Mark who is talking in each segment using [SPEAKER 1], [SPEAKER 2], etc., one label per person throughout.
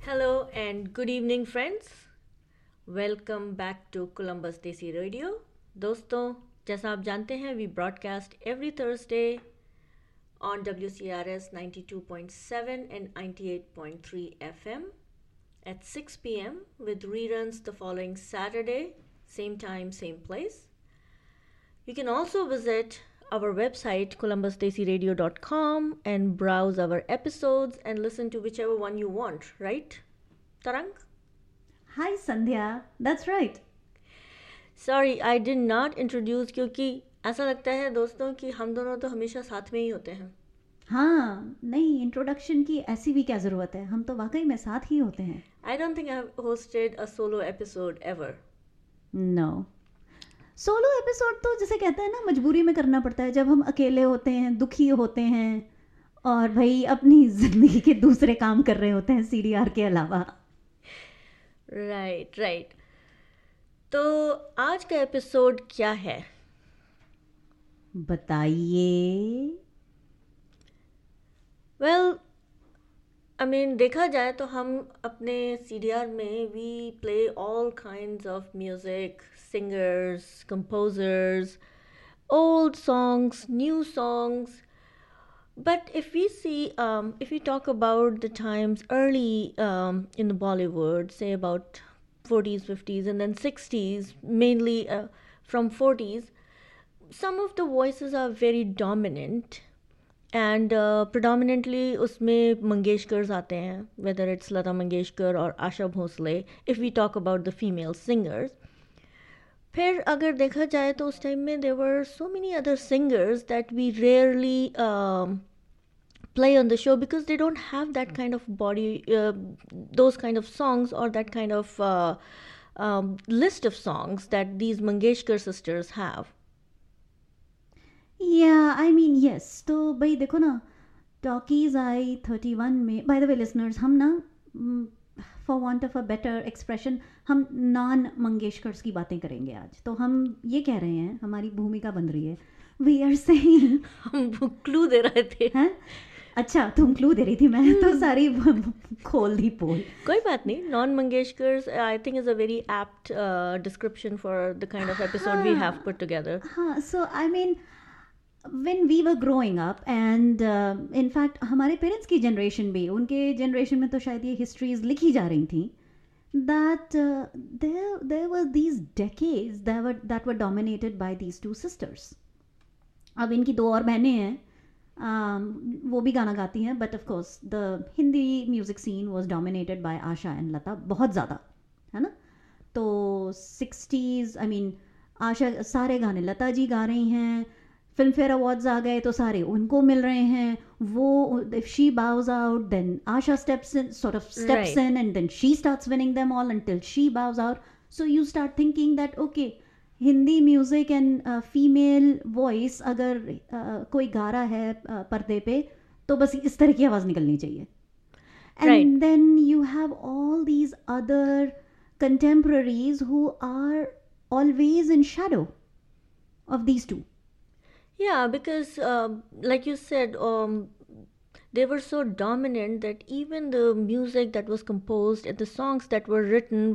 [SPEAKER 1] Hello and good evening, friends. Welcome back to Columbus Desi Radio. दोस्तों, जैसा आप जानते हैं, we broadcast every Thursday on WCRS 92.7 and 98.3 FM at 6 p.m. with reruns the following Saturday, same time, same place. You can also visit our website columbusdesiradio.com and browse our episodes and listen to whichever one you want, right? Tarang?
[SPEAKER 2] Hi Sandhya, that's right.
[SPEAKER 1] Sorry I did not introduce क्योंकि ऐसा लगता है दोस्तों कि हम दोनों तो हमेशा साथ में ही होते हैं.
[SPEAKER 2] हाँ, नहीं इंट्रोडक्शन की ऐसी भी क्या ज़रूरत है, हम तो वाकई में साथ ही होते हैं.
[SPEAKER 1] I don't think I have hosted a solo episode ever.
[SPEAKER 2] No, solo episode तो जैसे कहते हैं ना, मजबूरी में करना पड़ता है जब हम अकेले होते हैं, दुखी होते हैं और भाई अपनी ज़िंदगी के दूसरे काम कर रहे होते हैं सीडीआर के अलावा.
[SPEAKER 1] Right right. तो आज का एपिसोड क्या है?
[SPEAKER 2] बताइए.
[SPEAKER 1] वेल आई मीन देखा जाए तो हम अपने सीडीआर में we play all kinds of music, singers, composers, old songs, new songs. But if we talk about the times early in the Bollywood, say about 40s, 50s, and then 60s, mainly from 40s, some of the voices are very dominant. And predominantly उसमें मंगेशकर्स आते हैं, whether it's Lata Mangeshkar or Asha Bhosle, if we talk about the female singers. फिर अगर देखा जाए तो उस time में there were so many other singers that we rarely play on the show because they don't have that kind of body, those kind of songs or that kind of list of songs that these Mangeshkar sisters have.
[SPEAKER 2] Yeah, I mean yes. तो भाई देखो ना, talkies आई 31 में. By the way listeners, हम ना for want of a better expression हम non Mangeshkars की बातें करेंगे आज. तो हम ये कह रहे हैं, हमारी भूमिका बन रही है, वी आर सेइंग.
[SPEAKER 1] हम क्लू दे रहे थे.
[SPEAKER 2] हैं? अच्छा, तुम क्लू दे रही थी, मैं तो सारी खोल दी पोल.
[SPEAKER 1] कोई बात नहीं. Non Mangeshkars I think is a very apt description for the kind of episode we have put together.
[SPEAKER 2] हाँ, so I mean when we were growing up and in fact हमारे पेरेंट्स की जनरेशन भी, उनके जनरेशन में तो शायद ये histories लिखी जा रही थी that there were these decades that were dominated by these two sisters. अब इनकी दो और बहनें हैं, वो भी गाना गाती हैं, but of course the Hindi music scene was dominated by Asha and Lata बहुत ज़्यादा, है ना. तो 60s, आई मीन आशा सारे गाने लता जी गा रही हैं. फिल्म फेयर अवार्ड्स आ गए तो सारे उनको मिल रहे हैं. वो if she bows out then Asha steps in and then she starts winning them all until she bows out. So you start thinking that okay, Hindi music and female voice अगर कोई गा रहा है पर्दे पे तो बस इस तरह की आवाज़ निकलनी चाहिए. And then you have all these other contemporaries who are always in shadow of these two.
[SPEAKER 1] Yeah, because like you said, they were so dominant that even the music that was composed and the songs that were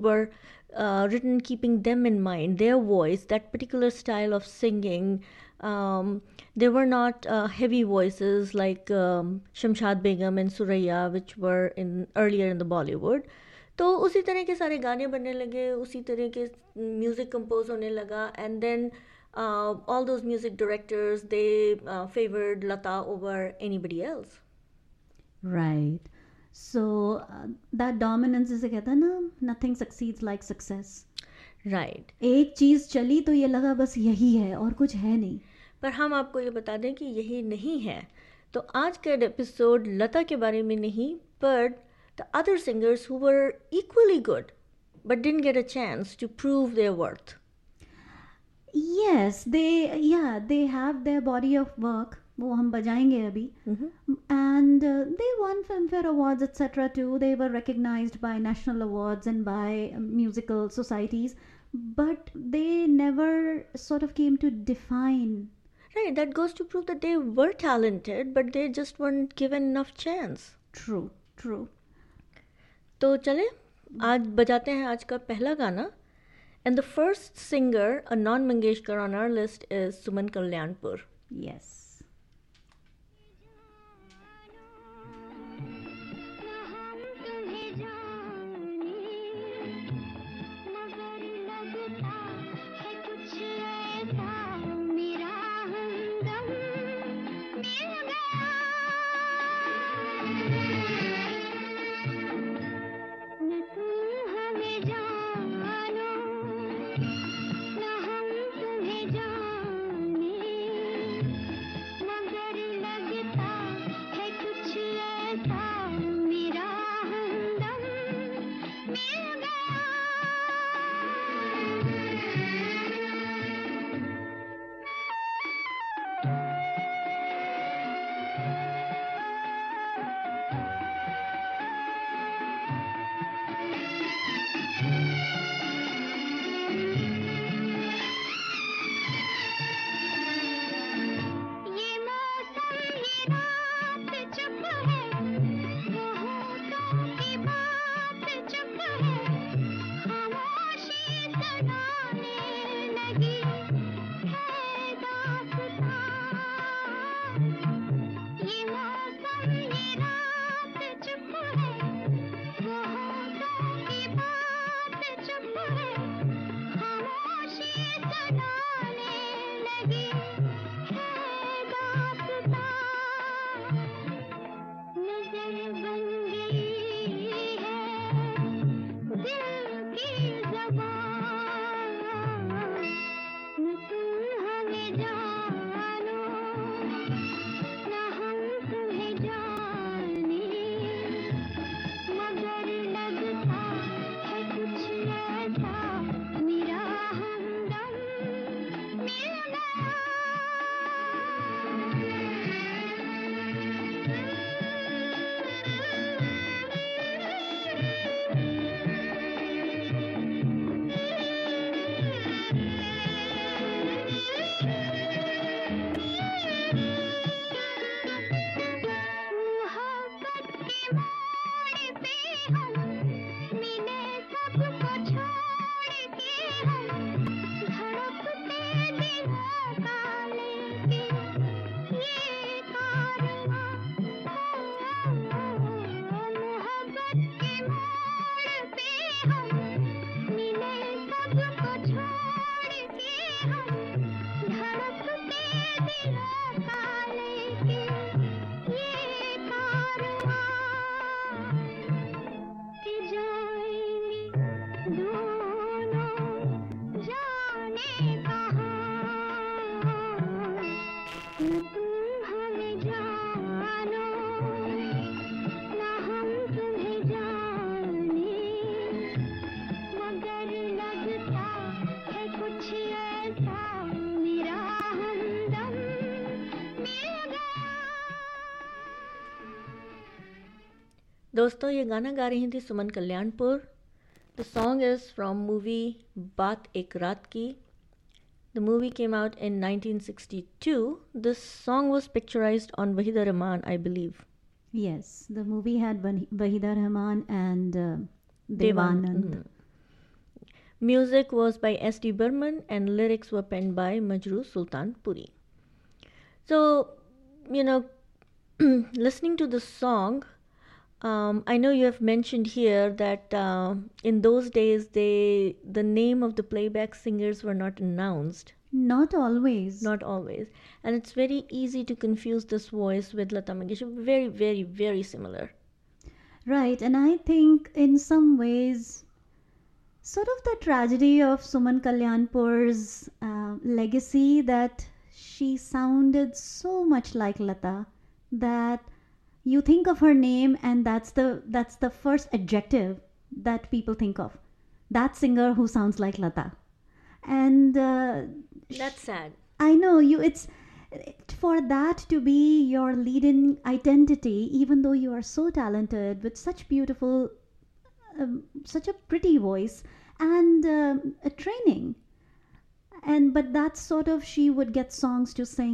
[SPEAKER 1] written keeping them in mind, their voice, that particular style of singing. They were not heavy voices like Shamshad Begum and Suraya, which were in earlier in the Bollywood. तो उसी तरह के सारे गाने बनने लगे, उसी तरह के म्यूज़िक कंपोज होने लगा. And then all those music directors, they favored Lata over anybody else.
[SPEAKER 2] Right. So that dominance, जिसे कहता है ना, nothing succeeds like success.
[SPEAKER 1] Right.
[SPEAKER 2] एक चीज़ चली तो ये लगा बस यही है और कुछ है नहीं.
[SPEAKER 1] पर हम आपको ये बता दें कि यही नहीं है. तो आज का एपिसोड लता के बारे में नहीं, but the other singers who were equally good but didn't get a chance to prove their worth.
[SPEAKER 2] Yes, they have their body of work. वो हम बजाएंगे अभी. And they won Filmfare Awards etc. too. They were recognized by national awards and by musical societies, but they never sort of came to define.
[SPEAKER 1] Right, that goes to prove that they were talented, but they just weren't given enough chance.
[SPEAKER 2] True.
[SPEAKER 1] तो चले आज बजाते हैं आज का पहला गाना. And the first singer, a non-Mangeshkar on our list, is Suman Kalyanpur.
[SPEAKER 2] Yes.
[SPEAKER 1] दोस्तों ये गाना गा रही थी Suman Kalyanpur. The song is from movie बात एक रात की. The movie came out in 1962. This song was picturized on Wahida Rahman, I believe.
[SPEAKER 2] Yes, the movie had Wahida Rahman and Devanand.
[SPEAKER 1] Music was by S.D. Burman and lyrics were penned by Majrooh Sultan Puri. So, you know, listening to the song, I know you have mentioned here that in those days the name of the playback singers were not announced.
[SPEAKER 2] Not always.
[SPEAKER 1] Not always. And it's very easy to confuse this voice with Lata Mangeshkar. Very, very, very similar.
[SPEAKER 2] Right, and I think in some ways, sort of the tragedy of Suman Kalyanpur's legacy, that she sounded so much like Lata that you think of her name and that's the first adjective that people think of. That singer who sounds like Lata. And
[SPEAKER 1] that's sad.
[SPEAKER 2] I know it's for that to be your leading identity, even though you are so talented with such beautiful such a pretty voice and a training, and but that's sort of, she would get songs to sing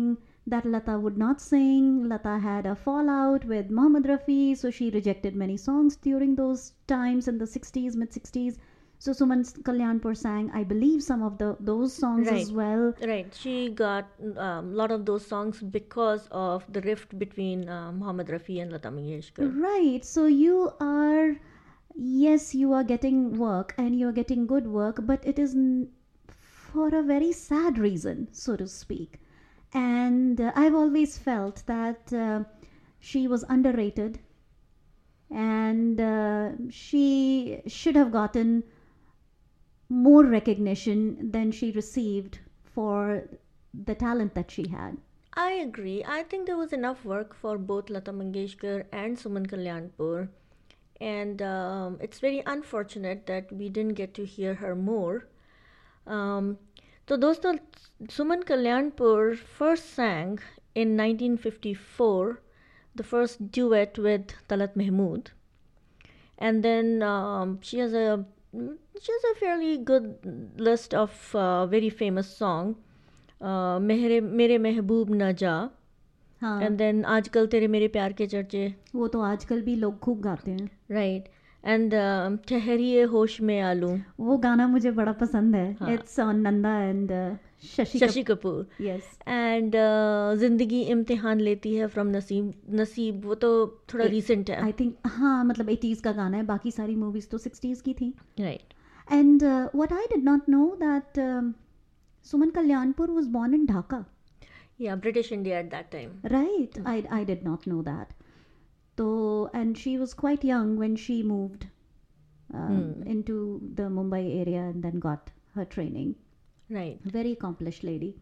[SPEAKER 2] that Lata would not sing. Lata had a fallout with Mohammed Rafi, so she rejected many songs during those times in the 60s, mid 60s. So Suman Kalyanpur sang, I believe, some of those songs
[SPEAKER 1] Right.
[SPEAKER 2] as well.
[SPEAKER 1] Right. She got a lot of those songs because of the rift between Mohammed Rafi and Lata Mangeshkar.
[SPEAKER 2] Right. So you are, yes, you are getting work and you're getting good work, but it is for a very sad reason, so to speak. And I've always felt that she was underrated and she should have gotten more recognition than she received for the talent that she had.
[SPEAKER 1] I agree. I think there was enough work for both Lata Mangeshkar and Suman Kalyanpur. And it's very unfortunate that we didn't get to hear her more. तो दोस्तों, Suman Kalyanpur first sang in 1954 the first duet with Talat Mahmood, and then she has a fairly good list of very famous song, मेरे महबूब ना जा,
[SPEAKER 2] हाँ,
[SPEAKER 1] and then आजकल तेरे मेरे प्यार के चर्चे,
[SPEAKER 2] वो तो आजकल भी लोग खूब गाते हैं.
[SPEAKER 1] right, and ठहरिए होश में आलू,
[SPEAKER 2] वो गाना मुझे बड़ा पसंद है.
[SPEAKER 1] हाँ.
[SPEAKER 2] It's on Nanda and
[SPEAKER 1] Shashi Kapoor,
[SPEAKER 2] Yes.
[SPEAKER 1] and जिंदगी इम्तिहान लेती है from नसीब, वो तो थोड़ा recent है.
[SPEAKER 2] I think हाँ, मतलब 80s का गाना है. बाकी सारी मूवीज तो 60s की थी.
[SPEAKER 1] Right.
[SPEAKER 2] And what I did not know that Suman Kalyanpur was born in Dhaka.
[SPEAKER 1] Yeah, British India at that time.
[SPEAKER 2] Right. I did not know that. So, and she was quite young when she moved into the Mumbai area and then got her training.
[SPEAKER 1] Right.
[SPEAKER 2] Very accomplished lady.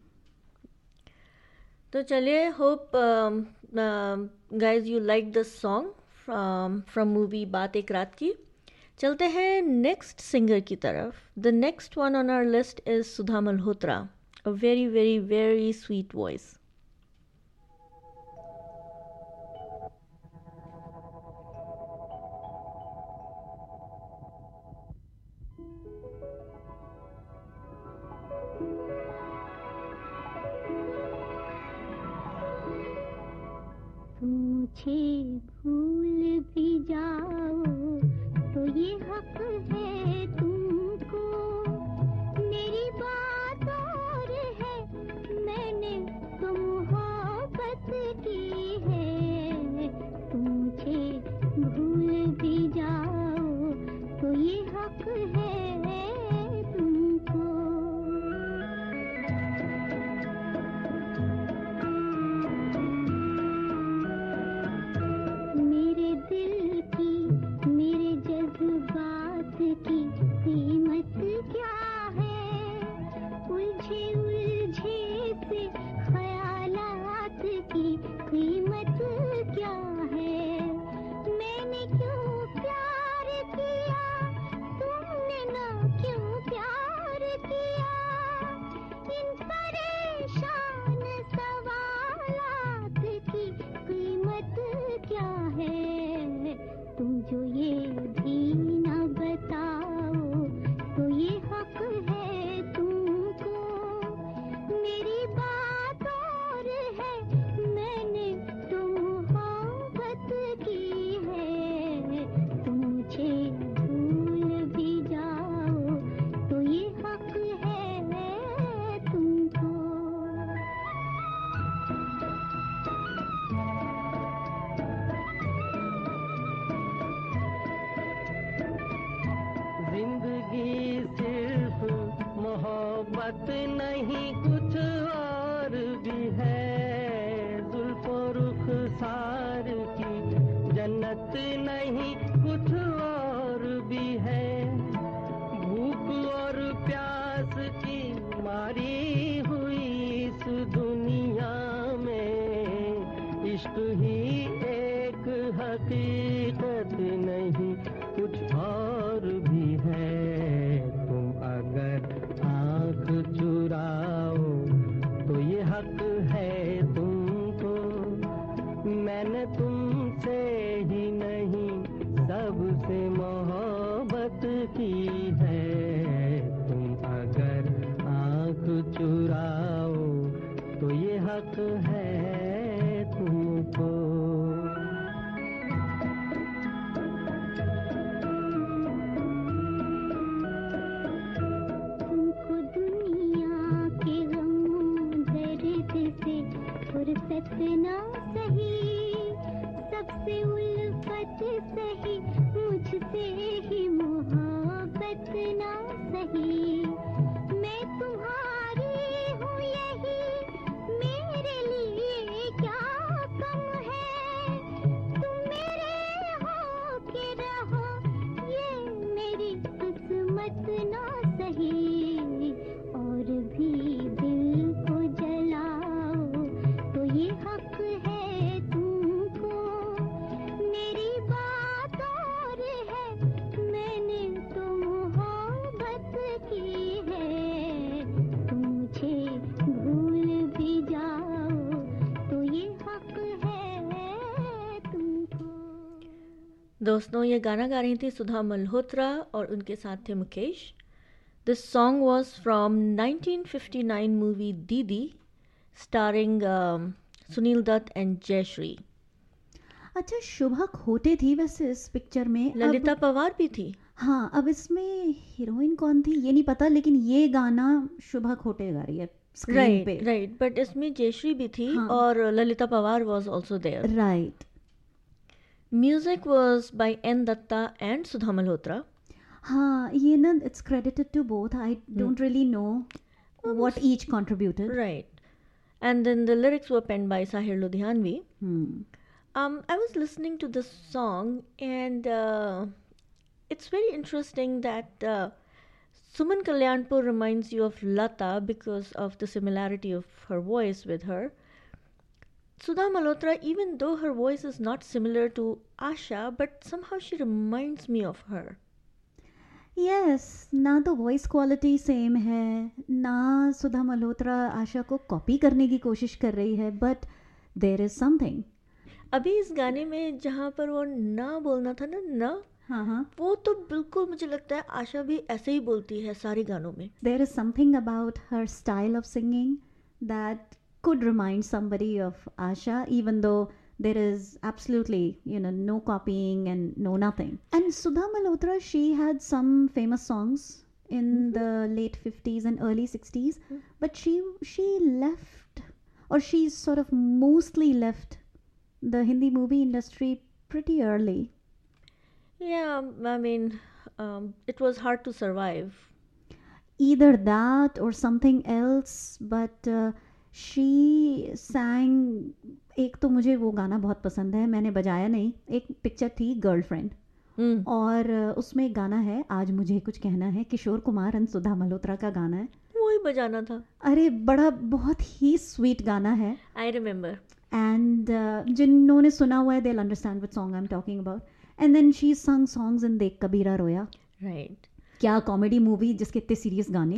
[SPEAKER 1] तो चलिए, hope guys you like this song from movie बात एक रात की. चलते हैं next singer की तरफ. The next one on our list is Sudha Malhotra, a very very very sweet voice.
[SPEAKER 3] मुझे भूल भी जाओ तो ये हक है तुमको, मेरी बात और है, मैंने तो मोहब्बत की है. तुम मुझे भूल भी जाओ तो ये हक है तुमको. मेरे दिल की, मेरे जज्बात की कीमत क्या है, उलझे उलझे से ख्यालात की कीमत क्या है. मैंने क्यों प्यार किया, तुमने ना क्यों प्यार किया, इन परेशान सवालात की कीमत क्या है. तुम जो ये भी ना बताओ तो ये हक है तुमको, मेरी बात और है, मैंने तो मोहब्बत की है. तुम मुझे भूल भी जाओ तो ये हक है तुमको.
[SPEAKER 4] जिंदगी सिर्फ मोहब्बत नहीं, कुछ और भी है. जुल्फो रुखसार की जन्नत नहीं, कुछ और भी है. भूख और प्यास की मारी हुई इस दुनिया में, इश्क ही एक हकीकत नहीं, कुछ और भी है. तुम अगर आँख चुराओ तो ये हक है तुमको, मैंने तुमसे ही नहीं सबसे मोहब्बत की है. तुम अगर आँख चुराओ तो ये हक है
[SPEAKER 3] मोहब्बत सही, मुझसे ही मोहब्बत ना सही। मैं तुम्हारी हूँ यही मेरे लिए क्या कम है, तुम मेरे हो के रहो ये मेरी किस्मत ना सही। और भी दिल को जलाओ तो ये हक है तुमको, मेरी बात और है मैंने तो मोहब्बत की है। तुम मुझे भूल भी जाओ तो ये हक है तुमको।
[SPEAKER 1] दोस्तों, ये गाना गा रही थी सुधा मल्होत्रा और उनके साथ थे Mukesh. This song was from 1959 movie Didi, starring Sunil Dutt and Jayashree.
[SPEAKER 2] अच्छा, शुभा खोटे थी वैसे इस पिक्चर में।
[SPEAKER 1] ललिता
[SPEAKER 2] अब
[SPEAKER 1] पवार भी थी।
[SPEAKER 2] हाँ, अब इसमें हीरोइन कौन थी ये नहीं पता, लेकिन ये गाना शुभा खोटे गा रही है स्क्रीन पे।
[SPEAKER 1] राइट, बट इसमें जयश्री भी थी
[SPEAKER 2] हाँ।
[SPEAKER 1] और Lalita Pawar was also there.
[SPEAKER 2] Right.
[SPEAKER 1] Music was by N. Datta and Sudha Malhotra.
[SPEAKER 2] हाँ, ये ना it's credited to both. I don't really know what each contributed.
[SPEAKER 1] Right. And then the lyrics were penned by Sahir Ludhianvi.
[SPEAKER 2] हम्म।
[SPEAKER 1] I was listening to this song and it's very interesting that Suman Kalyanpur reminds you of Lata because of the similarity of her voice with her. Sudha Malhotra, even though her voice is not similar to Asha, but somehow she reminds me of her.
[SPEAKER 2] Yes, ना तो voice quality same है, ना सुधा मल्होत्रा आशा को copy करने की कोशिश कर रही है, बट देयर इज समथिंग।
[SPEAKER 1] अभी इस गाने में जहाँ पर वो ना बोलना था ना,
[SPEAKER 2] हाँ हाँ,
[SPEAKER 1] वो तो बिल्कुल मुझे लगता है आशा भी ऐसे ही बोलती है सारे गानों में।
[SPEAKER 2] There is something about her style of singing that could remind somebody of Asha, even though there is absolutely, no copying and no nothing. And Sudha Malhotra, she had some famous songs in the late 50s and early 60s, but she left, or she sort of mostly left the Hindi movie industry pretty early.
[SPEAKER 1] Yeah, I mean, it was hard to survive.
[SPEAKER 2] Either that or something else, but she sang, एक तो मुझे वो गाना बहुत पसंद है, मैंने बजाया नहीं, एक पिक्चर थी गर्लफ्रेंड और उसमें एक गाना है आज मुझे कुछ कहना है, किशोर कुमार एंड सुधा मल्होत्रा का गाना है।
[SPEAKER 1] वो ही बजाना था।
[SPEAKER 2] अरे बड़ा बहुत ही स्वीट गाना है।
[SPEAKER 1] I remember.
[SPEAKER 2] एंड जिन्होंने सुना हुआ है they'll understand what song I'm talking about. And then she sung songs in देख कबीरा रोया।
[SPEAKER 1] Right.
[SPEAKER 2] क्या कॉमेडी मूवी जिसके इतने सीरियस गाने।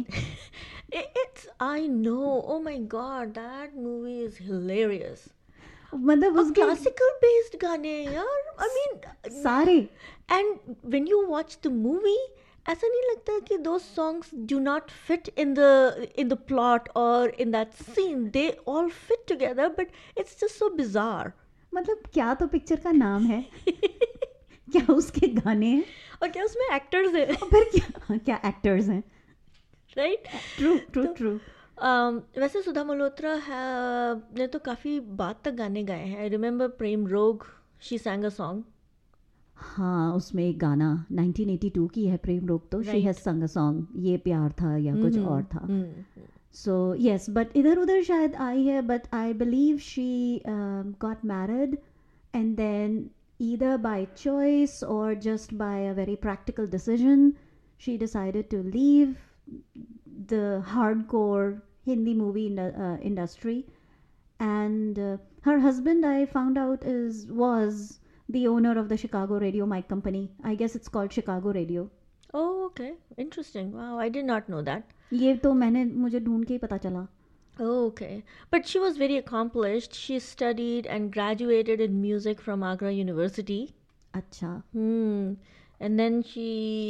[SPEAKER 1] I know, oh my god, that movie is hilarious.
[SPEAKER 2] मतलब उसके
[SPEAKER 1] क्लासिकल बेस्ड गाने हैं यार, I mean,
[SPEAKER 2] सारे।
[SPEAKER 1] and when you watch the movie, ऐसा नहीं लगता कि those songs do not fit in the plot or in that scene. They all fit together, but it's just so bizarre.
[SPEAKER 2] मतलब क्या तो पिक्चर का नाम है क्या उसके गाने हैं
[SPEAKER 1] और क्या उसमें एक्टर्स हैं,
[SPEAKER 2] और फिर क्या एक्टर्स हैं।
[SPEAKER 1] राइट।
[SPEAKER 2] True true true.
[SPEAKER 1] वैसे सुधा मल्होत्रा ने तो काफ़ी बाद तक गाने गाए हैं। आई रिमेंबर प्रेम रोग, शी sang a song.
[SPEAKER 2] हाँ, उसमें एक गाना 1982 की है प्रेम रोग, तो शी
[SPEAKER 1] Right.
[SPEAKER 2] हैज संग अ सॉन्ग, ये प्यार था या कुछ और था।
[SPEAKER 1] हम्म।
[SPEAKER 2] सो यस, बट इधर उधर शायद आई है, but I believe she got married and then either by choice or just by a very practical decision, she decided to leave the hardcore Hindi movie industry. And her husband, I found out, was the owner of the Chicago radio mic company. I guess it's called Chicago Radio.
[SPEAKER 1] Oh, okay. Interesting. Wow, I did not know that.
[SPEAKER 2] ये तो मुझे ढूंढ के ही पता चला।
[SPEAKER 1] Oh, okay. But she was very accomplished. She studied and graduated in music from Agra University.
[SPEAKER 2] अच्छा।
[SPEAKER 1] And then she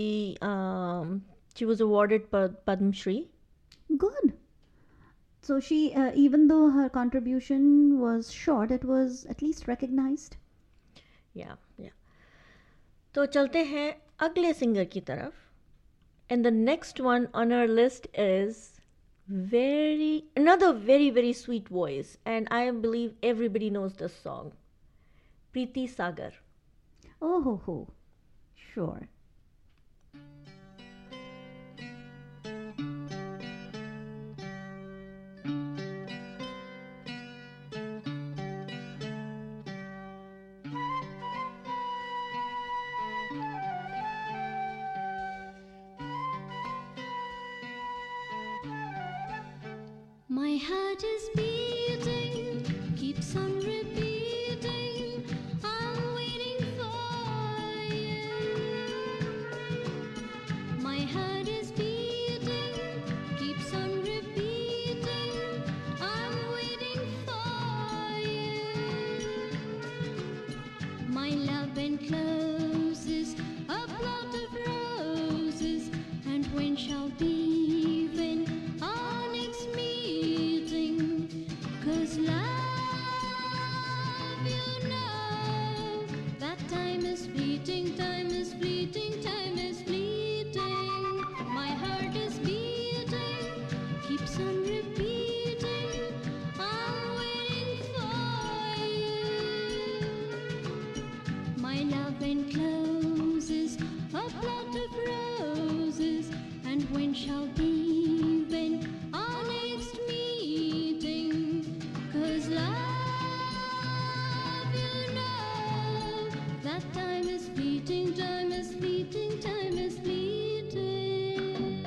[SPEAKER 1] was awarded Padma Shri.
[SPEAKER 2] Good. So she, even though her contribution was short, it was at least recognized.
[SPEAKER 1] Yeah, yeah. तो चलते हैं अगले singer की तरफ. And the next one on our list is another very, very sweet voice. And I believe everybody knows this song. Preeti Sagar.
[SPEAKER 2] Oh ho ho. Sure.
[SPEAKER 3] My heart is beating, keeps on repeating. I'm waiting for you. My heart is beating, keeps on repeating. I'm waiting for you. My love encloses a plot of roses, and when shall be when our next meeting? 'Cause love, you know, that time is fleeting, time is fleeting, time is fleeting. My heart is beating, keeps on repeating. I'm waiting for you. My love encloses a plot of roses, and when shall be when our next meeting? 'Cause love, you know, that time is fleeting, time is fleeting, time is fleeting.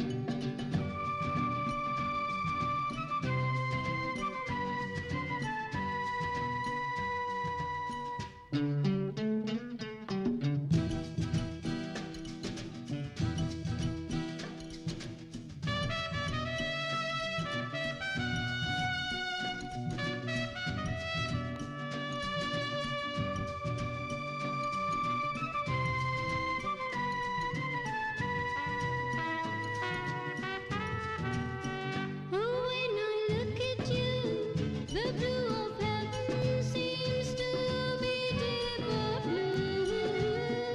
[SPEAKER 3] When I look at you, the blue of heaven seems to be deeper blue.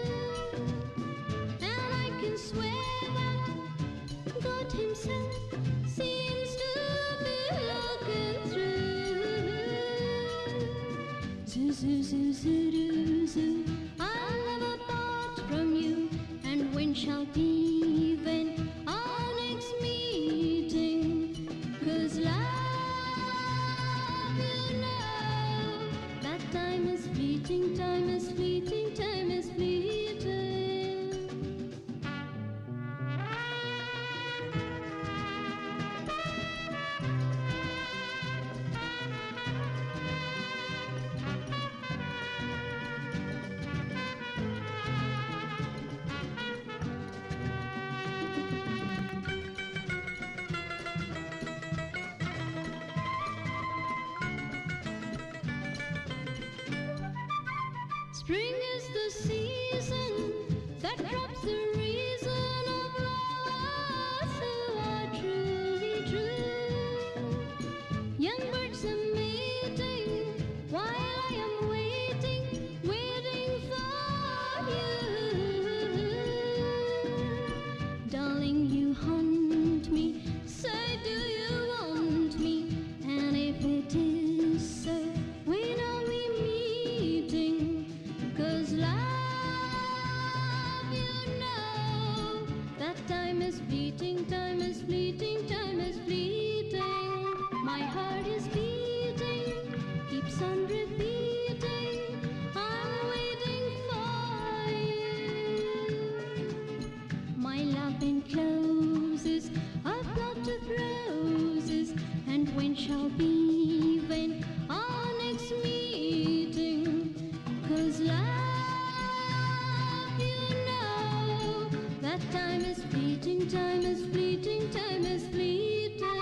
[SPEAKER 3] And I can swear that God himself seems to be looking through. Zoo, zoo, zoo, zoo, doo, zoo. I'll never part from you, and when shall be when our next meeting? 'Cause love, you know, that time is fleeting, time is fleeting, time is fleeting. Spring is the season that drops the reason of lovers who are truly true. Young birds are mating while I am waiting, waiting for you. Darling, you haunt me, say do you want me? And if it is so, when are we meeting? 'Cause love, you know, that time is fleeting, time is fleeting, time is fleeting. My heart is beating, keeps on repeating. I'm waiting for you. My love encloses a plot of roses, and when shall be when our next meeting? 'Cause love, you know, that time is fleeting, time is fleeting, time is fleeting.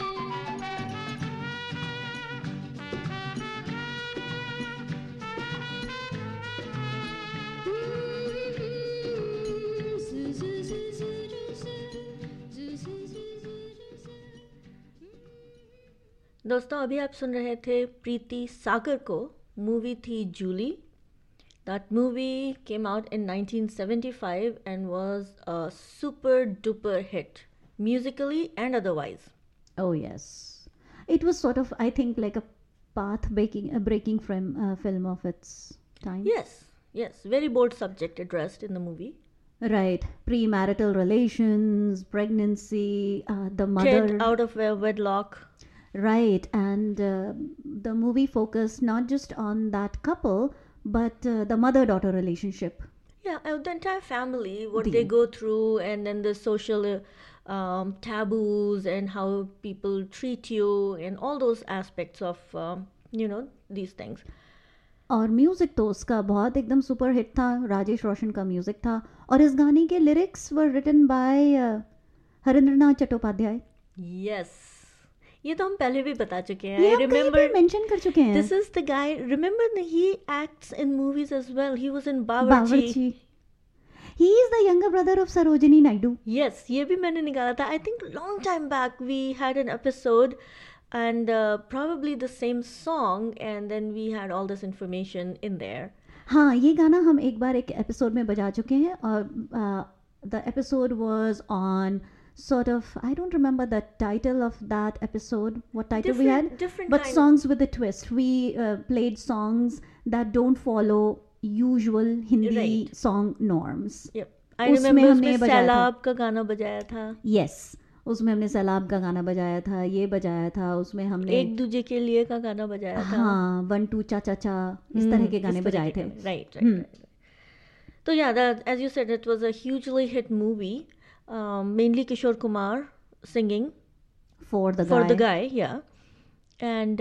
[SPEAKER 3] Zoo, zoo, zoo, zoo, doo, zoo. Zoo, zoo, zoo, zoo, doo, zoo.
[SPEAKER 1] दोस्तों अभी आप सुन रहे थे प्रीति सागर को. Movie थी Julie. That movie came out in 1975 and was a super duper hit, musically and otherwise.
[SPEAKER 2] Oh yes. It was sort of, I think, like a breaking film of its time.
[SPEAKER 1] Yes, Yes, very bold subject addressed in the movie.
[SPEAKER 2] Right, premarital relations, pregnancy, the
[SPEAKER 1] Kid
[SPEAKER 2] mother.
[SPEAKER 1] out of wedlock.
[SPEAKER 2] Right, and the movie focused not just on that couple, but the mother-daughter relationship.
[SPEAKER 1] Yeah, the entire family, what they
[SPEAKER 2] The
[SPEAKER 1] go through, and then the social taboos and how people treat you, and all those aspects of, these things.
[SPEAKER 2] और music तो उसका बहुत एकदम super hit था, राजेश रोशन का music था, और इस गाने के lyrics were written by Harindranath Chattopadhyay.
[SPEAKER 1] Yes. ये तो हम पहले भी बता चुके हैं.
[SPEAKER 2] ये
[SPEAKER 1] I
[SPEAKER 2] हम कहीं पे
[SPEAKER 1] remember
[SPEAKER 2] मेंशन कर चुके हैं.
[SPEAKER 1] this is the guy. Remember he acts in movies as well. He was in Bawarchi.
[SPEAKER 2] बावर्ची. He is the younger brother of Sarojini Naidu.
[SPEAKER 1] Yes, ये भी मैंने निकाला था. I think long time back we had an episode and probably the same song, and then we had all this information in there.
[SPEAKER 2] हाँ, ये गाना हम एक बार एक एपिसोड में बजा चुके हैं, और the episode was on sort of, I don't remember the title of that episode, what title we had,
[SPEAKER 1] Different
[SPEAKER 2] but
[SPEAKER 1] kind.
[SPEAKER 2] songs with a twist. We played songs that don't follow usual Hindi
[SPEAKER 1] Right.
[SPEAKER 2] song norms.
[SPEAKER 1] Yep. I
[SPEAKER 2] उसमें
[SPEAKER 1] remember
[SPEAKER 2] हमने
[SPEAKER 1] उसमें
[SPEAKER 2] बजाया था.
[SPEAKER 1] सैलाब का गाना बजाया था.
[SPEAKER 2] Yes, उसमें हमने सैलाब का गाना बजाया था, ये बजाया था, उसमें हमने
[SPEAKER 1] एक दूजे के लिए का गाना बजाया था.
[SPEAKER 2] हाँ 1 2 चा चा चा इस तरह के गाने
[SPEAKER 1] इस तरह
[SPEAKER 2] बजाए
[SPEAKER 1] के
[SPEAKER 2] थे.
[SPEAKER 1] गाने. Right. So yeah, that, as you said, it was a hugely hit movie. Mainly Kishore Kumar singing
[SPEAKER 2] For the
[SPEAKER 1] for
[SPEAKER 2] guy.
[SPEAKER 1] the guy, yeah. And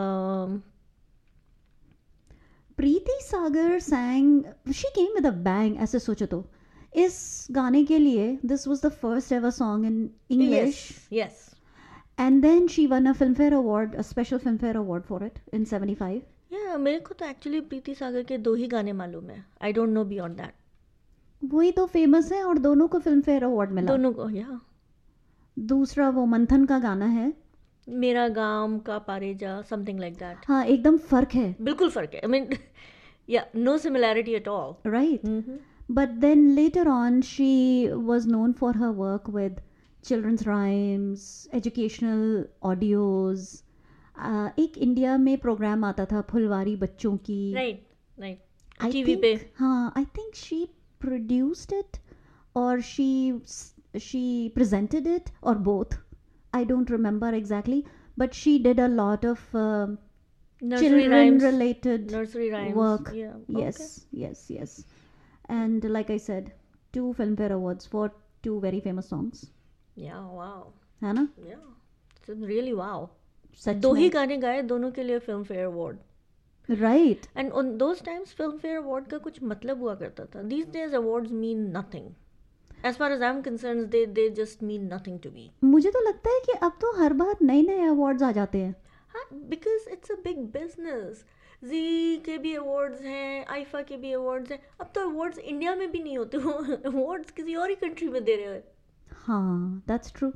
[SPEAKER 2] Preeti Sagar sang, she came with a bang. ऐसे सोचो तो इस गाने के लिए this was the first ever song in English,
[SPEAKER 1] yes.
[SPEAKER 2] and then she won a Filmfare Award, a special Filmfare Award for it in 75.
[SPEAKER 1] Yeah, मेरे को तो एक्चुअली प्रीति सागर के 2 ही गाने मालूम है. I don't know beyond that.
[SPEAKER 2] वही तो फेमस है और दोनों को Filmfare Award मिला.
[SPEAKER 1] दोनों को, yeah.
[SPEAKER 2] दूसरा वो मंथन का गाना है.
[SPEAKER 1] मेरा गाम का पारेजा, something like that.
[SPEAKER 2] हाँ एकदम फर्क है.
[SPEAKER 1] बिल्कुल फर्क है. I mean, yeah, no similarity at all.
[SPEAKER 2] Right. But then later on she was known for her work with children's rhymes, educational audios. एक इंडिया में प्रोग्राम आता था फुलवारी बच्चों की.
[SPEAKER 1] Right.
[SPEAKER 2] I
[SPEAKER 1] TV
[SPEAKER 2] think,
[SPEAKER 1] पे.
[SPEAKER 2] हाँ, I think she produced it or she presented it or both. I don't remember exactly, but she did a lot of
[SPEAKER 1] Nursery
[SPEAKER 2] children
[SPEAKER 1] rhymes.
[SPEAKER 2] related
[SPEAKER 1] Nursery rhymes.
[SPEAKER 2] work.
[SPEAKER 1] Yeah.
[SPEAKER 2] Yes. And like I said, 2 Filmfare Awards for 2 very famous songs.
[SPEAKER 1] Okay. Yeah, wow.
[SPEAKER 2] है ना?
[SPEAKER 1] Yeah. It's really wow.
[SPEAKER 2] सच
[SPEAKER 1] 2 ही
[SPEAKER 2] में.
[SPEAKER 1] गाने गाए, दोनों के लिए Filmfare award.
[SPEAKER 2] Right.
[SPEAKER 1] And on those times Filmfare award का कुछ मतलब हुआ करता था. These days awards mean nothing. As far as I'm concerned, they just mean nothing to me.
[SPEAKER 2] मुझे तो लगता है कि अब तो हर बार नए नए अवार्ड्स आ जाते हैं.
[SPEAKER 1] हाँ, because it's a big business. जी के भी अवार्ड्स हैं, आईफा के भी अवार्ड्स हैं. अब तो अवार्ड्स इंडिया में भी नहीं होते, वो अवार्ड्स किसी और ही कंट्री में दे रहे हैं.
[SPEAKER 2] हाँ, that's true.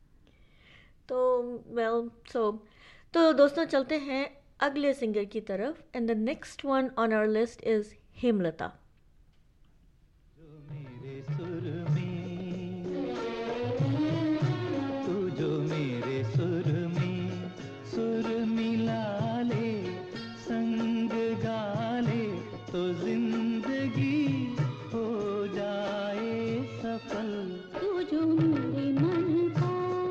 [SPEAKER 1] तो दोस्तों चलते हैं अगले सिंगर की तरफ. And the next one on our list is Hemlata.
[SPEAKER 4] मेरे सुर में तू जो मेरे सुर में सुर मिला ले, संग गा ले तो जिंदगी हो जाए सफल.
[SPEAKER 3] तू जो मेरे मन का,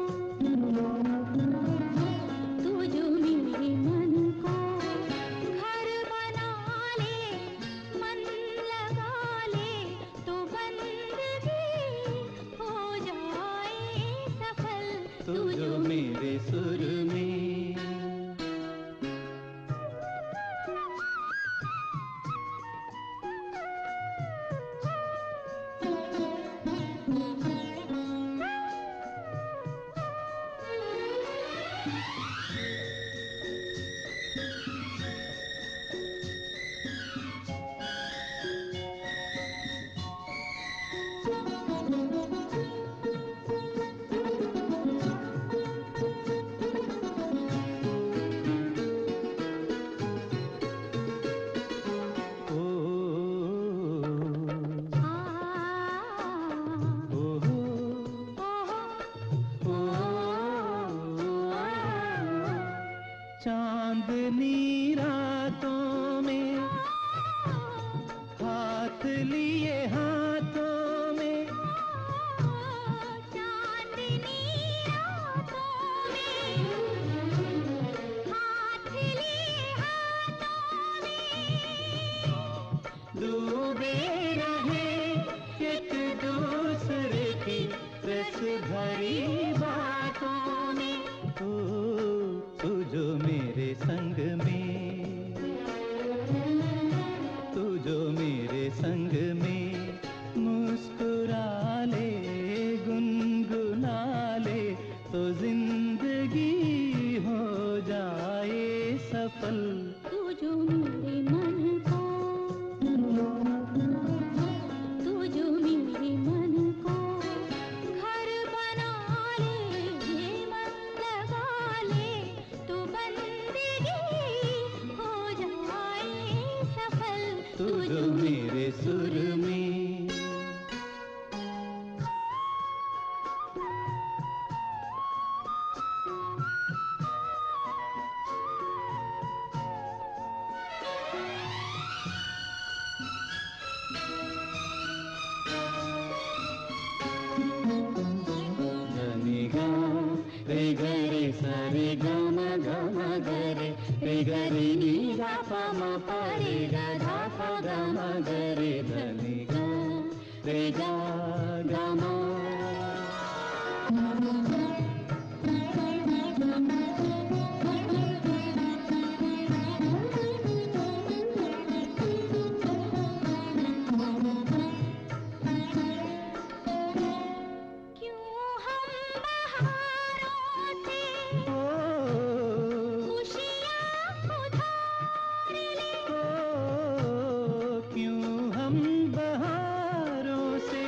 [SPEAKER 3] तू जो मेरे मन का घर बना ले, मन लगा ले तो बंदगी हो जाए सफल.
[SPEAKER 4] तू जो मेरे सुर में. लिए हाथों में
[SPEAKER 3] चांदनी रातों में हाथ लिए हाथों में
[SPEAKER 4] डूबे रहे एक दूसरे की रस भरी बातों में। तू जो मेरे संग में, तू जो मेरे संग में मुस्कुरा ले, गुनगुना ले, तो जिंदगी हो जाए सफल।
[SPEAKER 3] तू जो मेरे मन को, तू जो मेरे मन को घर बना ले, ये मन लगा ले, तो बंदगी हो जाए सफल।
[SPEAKER 4] तू जो मेरे सुर में, धनी गा रे ग रे सा रे ग म ग म ग रे ग रे नी गा प म प रे ग धा प ग म ग रे धनी गा रे ग ग म।
[SPEAKER 3] क्यों हम बहारों से खुशियाँ उधार ले,
[SPEAKER 4] क्यों हम बहारों से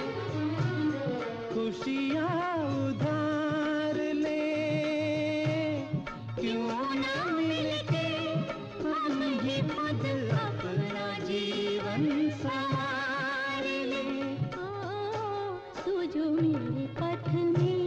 [SPEAKER 4] खुशियाँ उधार ले, क्यों न मिलके हम ही खुद अपना जीवन संवार ले।
[SPEAKER 3] ओ तू जो मेरे पथ में,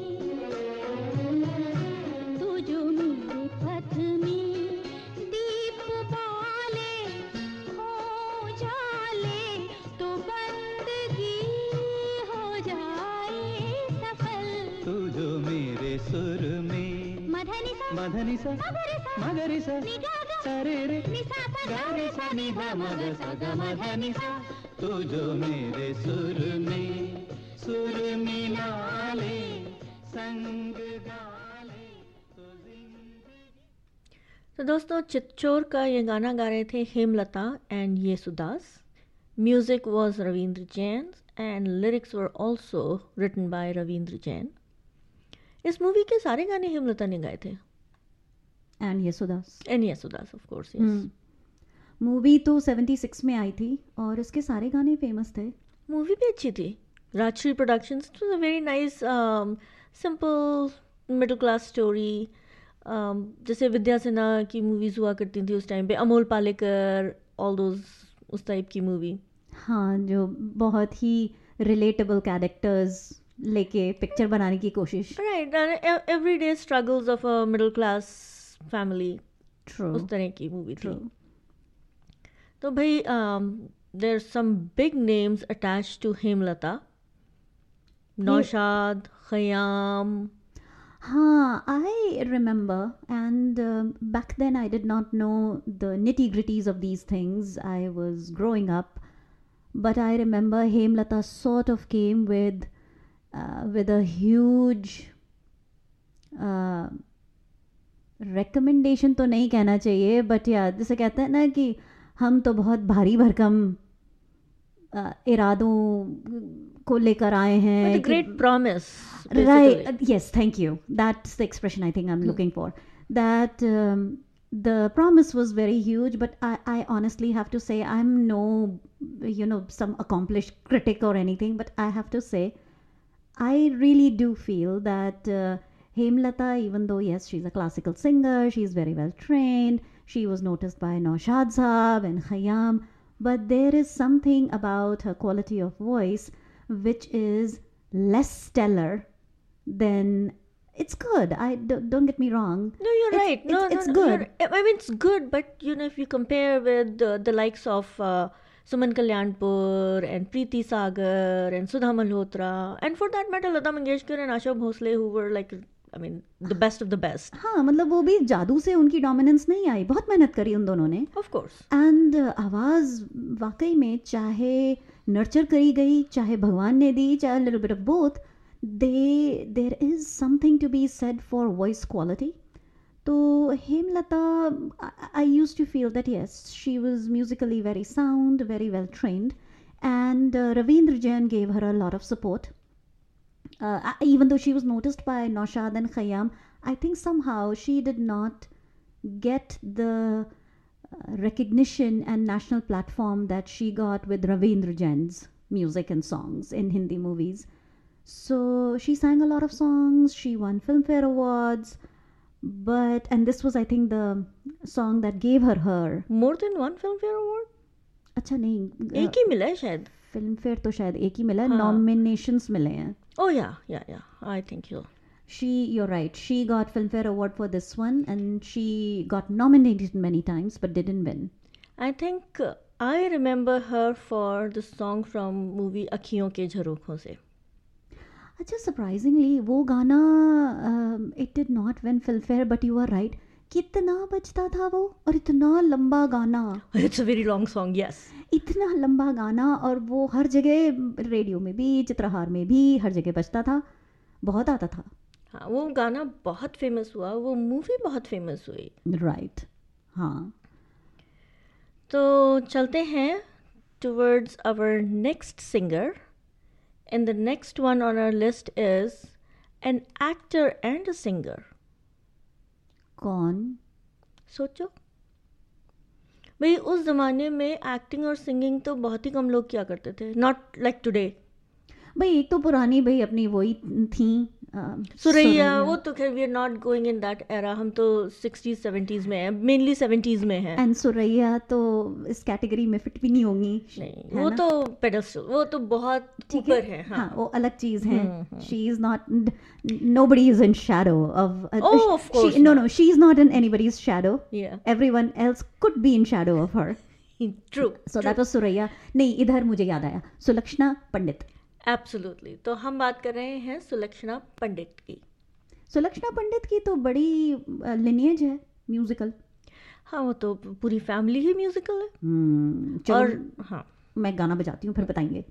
[SPEAKER 3] तू जो मेरे पथ में दीप बाले हो जाले, तो बंदगी हो जाए सफल।
[SPEAKER 4] तू जो मेरे सुर में,
[SPEAKER 3] मधनि सा
[SPEAKER 4] मधनि सा
[SPEAKER 3] मगरे सा
[SPEAKER 4] मगरि सा
[SPEAKER 3] नि गा गा
[SPEAKER 4] सा रे रे
[SPEAKER 3] नि सा सा
[SPEAKER 4] गा रे सा नि धा म ग सा ग म ध नि सा। तू जो मेरे सुर में सुर मिला ले, संग गा ले, तो जिंदगी।
[SPEAKER 1] तो दोस्तों, चितचोर का ये गाना गा रहे थे Hemlata and Yesudas. Music was Ravindra Jain and lyrics were also written by Ravindra Jain. इस मूवी के सारे गाने हेमलता ने गाए थे
[SPEAKER 2] and Yesudas.
[SPEAKER 1] And Yesudas of course. Yes.
[SPEAKER 2] Movie तो 76 में आई थी और इसके सारे गाने फेमस थे.
[SPEAKER 1] मूवी भी अच्छी थी. Rajshri productions. It was a very nice simple middle class story. जैसे विद्या सिन्हा की मूवीज़ हुआ करती थी उस टाइम पे, अमोल पालेकर, ऑल दोज, उस टाइप की मूवी.
[SPEAKER 2] हाँ, जो बहुत ही रिलेटेबल कैरेक्टर्स लेके पिक्चर बनाने की कोशिश.
[SPEAKER 1] Right. Everyday struggles of a middle class family,
[SPEAKER 2] true.
[SPEAKER 1] उस तरह की मूवी थी.
[SPEAKER 2] ट्रू.
[SPEAKER 1] तो भाई there some big names attached to Hemlata. Naushad, Khayyam.
[SPEAKER 2] हाँ, I remember, and back then I did not know the nitty-gritties of these things. I was growing up, but I remember Hemlata sort of came with a huge recommendation तो नहीं कहना चाहिए, but yeah, जैसे कहते हैं ना कि हम तो बहुत भारी भरकम इरादों को लेकर आए हैं.
[SPEAKER 1] With a great promise.
[SPEAKER 2] Right.
[SPEAKER 1] basically.
[SPEAKER 2] Yes, thank you. That's the expression I think I'm looking for. That the promise was very huge, but I honestly have to say I'm no, some accomplished critic or anything, but I have to say I really do feel that Hemlata, even though yes, she's a classical singer, she's very well trained, she was noticed by Naushad Saab and Khayyam, but there is something about her quality of voice which is less stellar than. It's good. Don't get me wrong.
[SPEAKER 1] No, you're
[SPEAKER 2] It's-
[SPEAKER 1] right. No,
[SPEAKER 2] it's
[SPEAKER 1] no,
[SPEAKER 2] good.
[SPEAKER 1] I mean, it's good, but if you compare with the likes of Suman Kalyanpur and Preeti Sagar and Sudha Malhotra and for that matter Lata Mangeshkar and Asha Bhosle, who were like, I mean, the best of the best.
[SPEAKER 2] हाँ मतलब वो भी जादू से उनकी dominance नहीं आई, बहुत मेहनत करी उन दोनों ने.
[SPEAKER 1] Of course.
[SPEAKER 2] एंड आवाज़ वाकई में चाहे नर्चर करी गई, चाहे भगवान ने दी, चाहे little bit of both, there is something to be said for voice quality. तो Hemlata, I used to feel that yes, she was musically very sound, very well trained, and Ravindra Jain gave her a lot of support. Even though she was noticed by Naushad and Khayyam, I think somehow she did not get the recognition and national platform that she got with Ravindra Jain's music and songs in Hindi movies. So she sang a lot of songs, she won Filmfare Awards, and this was, I think, the song that gave her.
[SPEAKER 1] More than one Filmfare Award?
[SPEAKER 2] अच्छा नहीं,
[SPEAKER 1] एक ही मिला है शायद.
[SPEAKER 2] Film fair तो शायद एक ही मिला,
[SPEAKER 1] हाँ.
[SPEAKER 2] नॉमिनेशंस मिले हैं.
[SPEAKER 1] Oh yeah, I think so.
[SPEAKER 2] You're right, she got Filmfare Award for this one, and she got nominated many times but didn't win.
[SPEAKER 1] I think I remember her for the song from movie अखियों के झरोखों से.
[SPEAKER 2] अच्छा, surprisingly वो गाना it did not win Filmfare, but you are right, कितना बजता था वो, और इतना लंबा गाना.
[SPEAKER 1] It's a very long song, yes.
[SPEAKER 2] इतना लंबा गाना, और वो हर जगह, रेडियो में भी, चित्रहार में भी, हर जगह बजता था, बहुत आता था.
[SPEAKER 1] हाँ, वो गाना बहुत फेमस हुआ, वो मूवी बहुत फेमस हुई.
[SPEAKER 2] राइट. हाँ,
[SPEAKER 1] तो चलते हैं towards our next singer. And the next one on our list is an actor and a singer.
[SPEAKER 2] कौन?
[SPEAKER 1] सोचो भाई, उस ज़माने में एक्टिंग और सिंगिंग तो बहुत ही कम लोग किया करते थे. Not like today.
[SPEAKER 2] भाई एक तो पुरानी भाई अपनी वही थी,
[SPEAKER 1] सुरैया. वो तो खैर we are not going in that era, हम तो 60s 70s में हैं, मेनली 70s में हैं.
[SPEAKER 2] एंड सुरैया तो इस कैटेगरी में फिट भी नहीं होंगी.
[SPEAKER 1] नहीं,
[SPEAKER 2] है
[SPEAKER 1] वो
[SPEAKER 2] ना?
[SPEAKER 1] तो पेडस्टल, वो तो बहुत
[SPEAKER 2] ठीक
[SPEAKER 1] ऊपर है. हाँ,
[SPEAKER 2] हाँ, वो अलग चीज है. She is not, nobody is in shadow of
[SPEAKER 1] Oh, of course
[SPEAKER 2] no,
[SPEAKER 1] not.
[SPEAKER 2] she is not in anybody's shadow.
[SPEAKER 1] Yeah.
[SPEAKER 2] Everyone else could be in shadow of her.
[SPEAKER 1] True.
[SPEAKER 2] So that was Suraya. नहीं, इधर मुझे याद आया, Sulakshana Pandit.
[SPEAKER 1] Absolutely. तो हम बात कर रहे हैं सुलक्षणा पंडित की.
[SPEAKER 2] सुलक्षणा पंडित की तो बड़ी लिनिएज है म्यूजिकल.
[SPEAKER 1] हाँ, वो तो पूरी फैमिली ही म्यूजिकल है.
[SPEAKER 2] चलो,
[SPEAKER 1] और हाँ,
[SPEAKER 2] मैं गाना बजाती हूँ, फिर बताएंगे.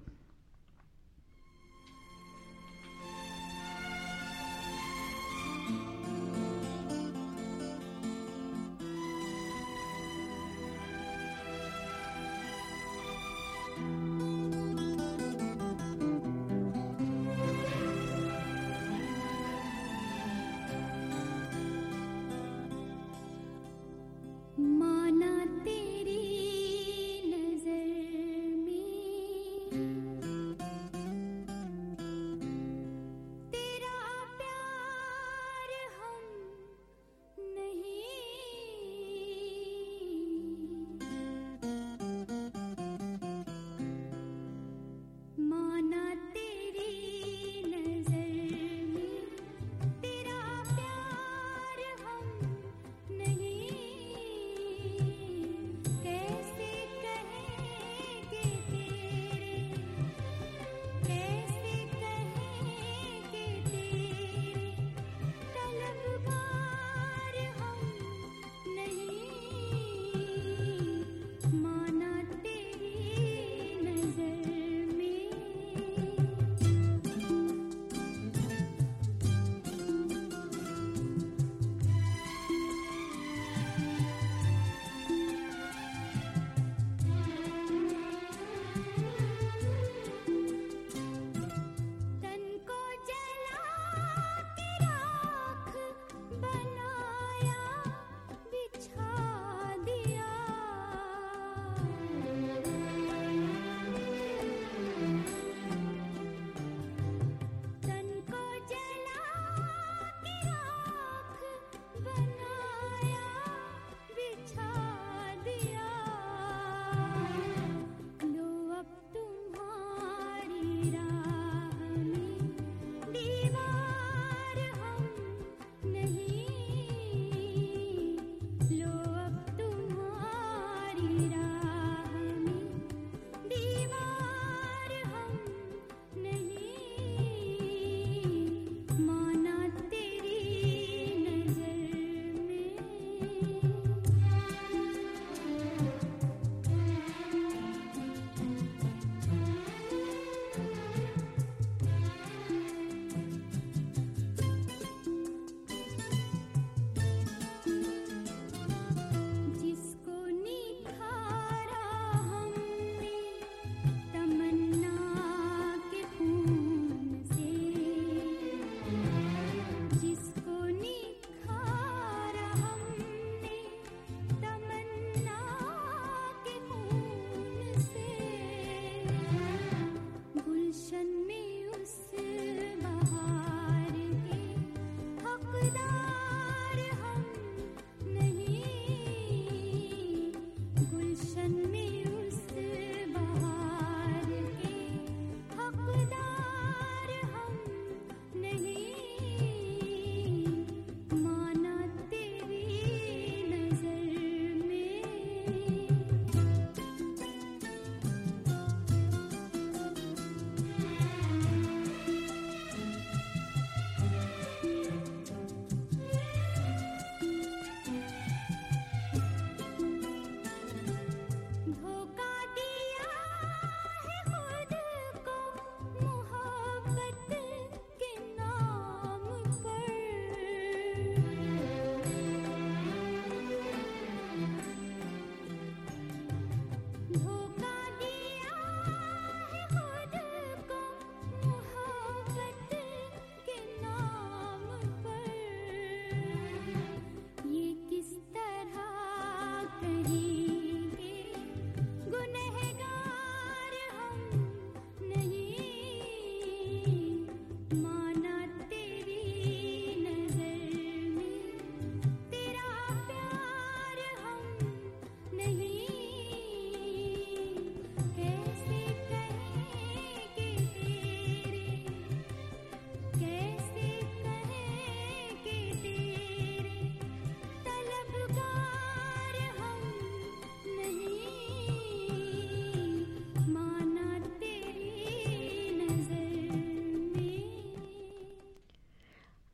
[SPEAKER 3] माना तेरी नजर में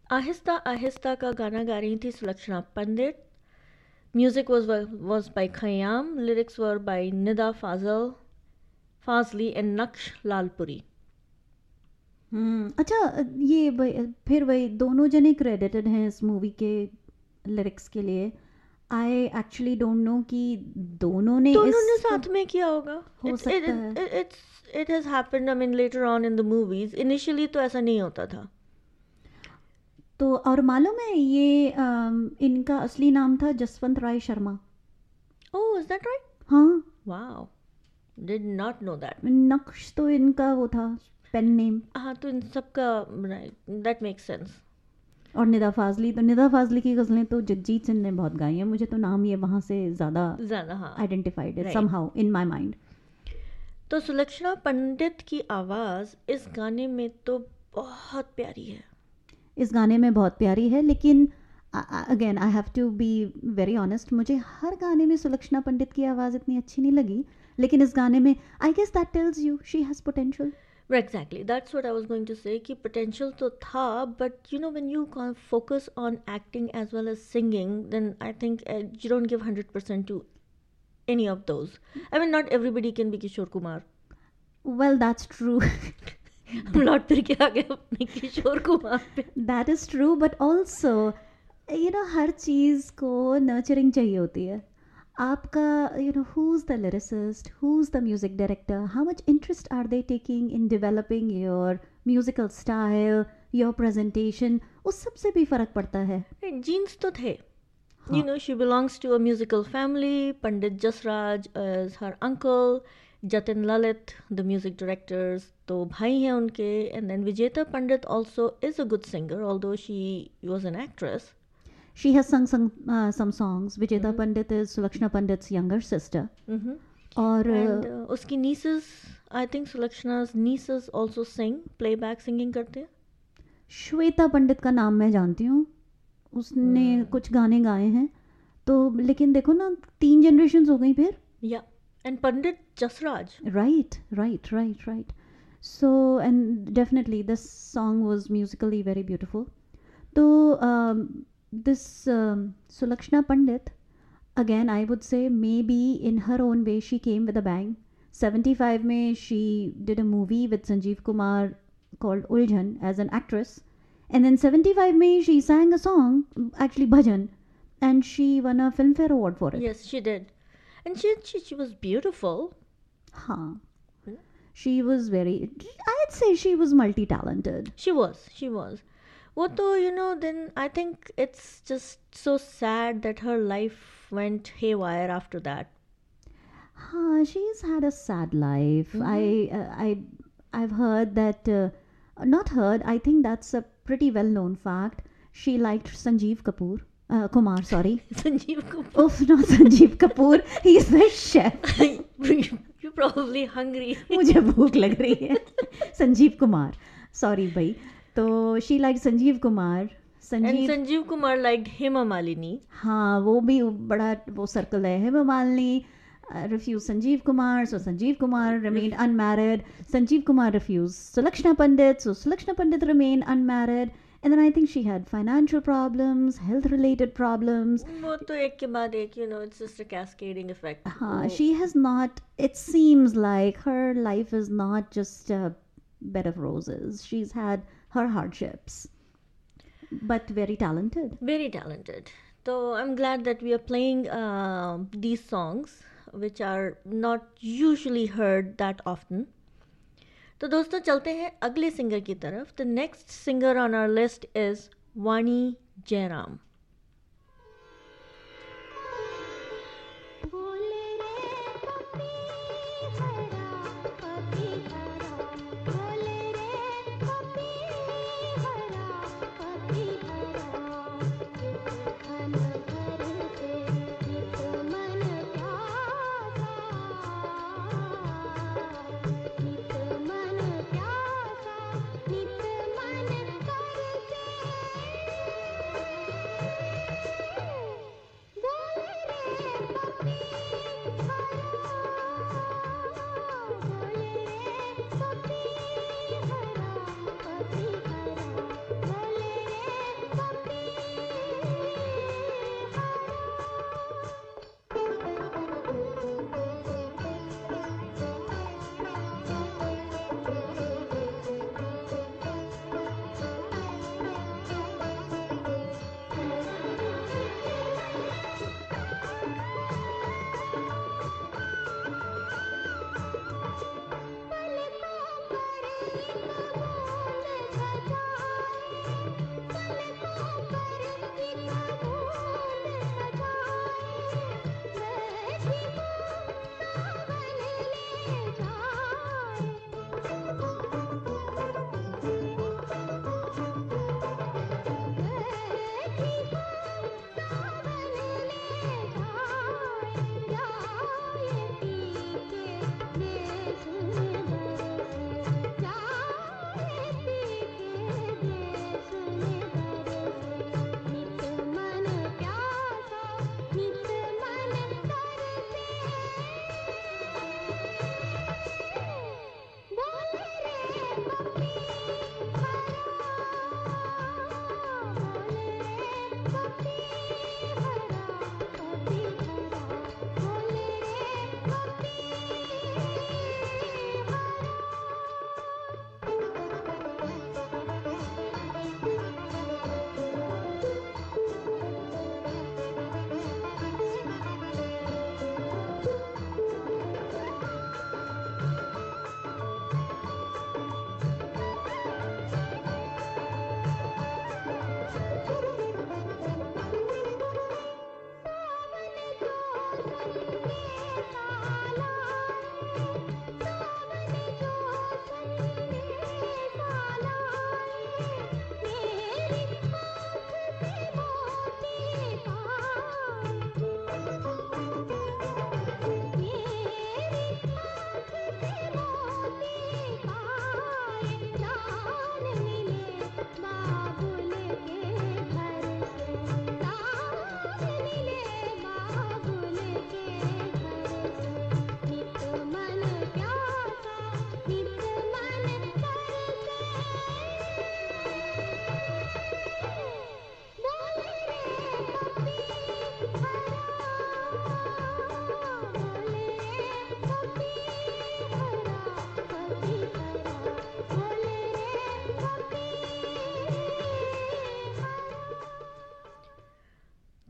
[SPEAKER 1] आहिस्ता आहिस्ता का गाना गा रही थी Sulakshana Pandit. Music was by Khayyam. Lyrics were by Nida Fazli and Naksh Lalpuri.
[SPEAKER 2] अच्छा, ये फिर वही दोनों जने क्रेडिटेड हैं इस मूवी के लिरिक्स के लिए. आई एक्चुअली डोंट नो कि दोनों ने
[SPEAKER 1] साथ में किया होगा.
[SPEAKER 2] हो सकता है.
[SPEAKER 1] It has happened, I mean, later on in the movies. Initially तो ऐसा नहीं होता था.
[SPEAKER 2] तो और मालूम है ये इनका असली नाम था Jaswant Rai Sharma.
[SPEAKER 1] Oh, is that right?
[SPEAKER 2] हाँ.
[SPEAKER 1] Wow, did not know that.
[SPEAKER 2] नक्श तो इनका वो था पेन नेम.
[SPEAKER 1] हाँ, तो इन सब का right, that makes sense.
[SPEAKER 2] और निदा फाजली की गज़लें तो जगजीत सिंह ने बहुत गाई हैं. मुझे तो नाम ये वहाँ से ज़्यादा
[SPEAKER 1] हाँ
[SPEAKER 2] आइडेंटिफाइड है
[SPEAKER 1] Right.
[SPEAKER 2] Somehow in my mind.
[SPEAKER 1] तो सुलक्षणा पंडित की आवाज़ इस गाने में तो बहुत प्यारी है.
[SPEAKER 2] इस गाने में बहुत प्यारी है, लेकिन again I have to be very honest, मुझे हर गाने में सुलक्षणा पंडित की आवाज़ इतनी अच्छी नहीं लगी. लेकिन इस गाने में I guess that tells you she has potential.
[SPEAKER 1] Exactly, that's what I was going to say कि potential तो था, but you know when you kind of focus on acting as well as singing, then I think you don't give 100% to any of those. I mean, not everybody can be Kishore Kumar.
[SPEAKER 2] Well that's true.
[SPEAKER 1] हम लौट फिर के आ गए अपने किशोर कुमार पे.
[SPEAKER 2] That is true, but also you know हर चीज़ को नर्चरिंग चाहिए होती है. आपका you know who is the lyricist, who is the music director, how much interest are they taking in developing your musical style, your presentation, उस सब से भी फ़र्क पड़ता है.
[SPEAKER 1] जीन्स तो थे. You know, she belongs to a musical family. Pandit Jasraj is her uncle. Jatin Lalit, the music directors, तो भाई हैं उनके. And then Vijeta Pandit also is a good singer, although she was an actress.
[SPEAKER 2] She has sung some songs. Vijeta Pandit is Sulakshana Pandit's younger sister. और
[SPEAKER 1] And उसकी nieces, I think Sulakshana's nieces also sing, playback singing करते हैं.
[SPEAKER 2] श्वेता पंडित का नाम मैं जानती हूँ, उसने कुछ गाने गाए हैं. तो लेकिन देखो ना 3 जनरेशन्स हो गई फिर.
[SPEAKER 1] Yeah. And Pandit Jasraj.
[SPEAKER 2] Right. So, and definitely this song was musically very beautiful. So, this Sulakshana Pandit, again, I would say maybe in her own way she came with a bang. 75 में she did a movie with Sanjeev Kumar called Uljan as an actress. And then 75 में she sang a song, actually bhajan, and she won a Filmfare Award for it.
[SPEAKER 1] Yes, she did. And she was beautiful.
[SPEAKER 2] हाँ. She was very, I'd say she was multi-talented.
[SPEAKER 1] She was. वो तो you know, then I think it's just so sad that her life went haywire after that.
[SPEAKER 2] हाँ, she's had a sad life. I've heard that, not heard, I think that's a pretty well-known fact. She liked Sanjeev Kumar, sorry.
[SPEAKER 1] Sanjeev Kapoor.
[SPEAKER 2] Oof, not Sanjeev Kapoor. He's the chef.
[SPEAKER 1] You're probably hungry.
[SPEAKER 2] मुझे भूख लग रही है. Sanjeev Kumar, sorry भाई. तो she like Sanjeev Kumar.
[SPEAKER 1] And Sanjeev Kumar liked Hema Malini.
[SPEAKER 2] हाँ, वो भी बड़ा वो सर्कल है. Hema Malini refused Sanjeev Kumar, so Sanjeev Kumar remained unmarried. Sanjeev Kumar refused Sulakshana Pandit, so Sulakshana Pandit remained unmarried. And then I think she had financial problems, health-related problems.
[SPEAKER 1] वो तो एक के बाद एक, you know, it's just a cascading effect.
[SPEAKER 2] हाँ, she has not, it seems like her life is not just a bed of roses. She's had her hardships, but very talented.
[SPEAKER 1] Very talented. So I'm glad that we are playing these songs, which are not usually heard that often. तो दोस्तों चलते हैं अगले singer की तरफ. The next singer on our list is Vani Jairam.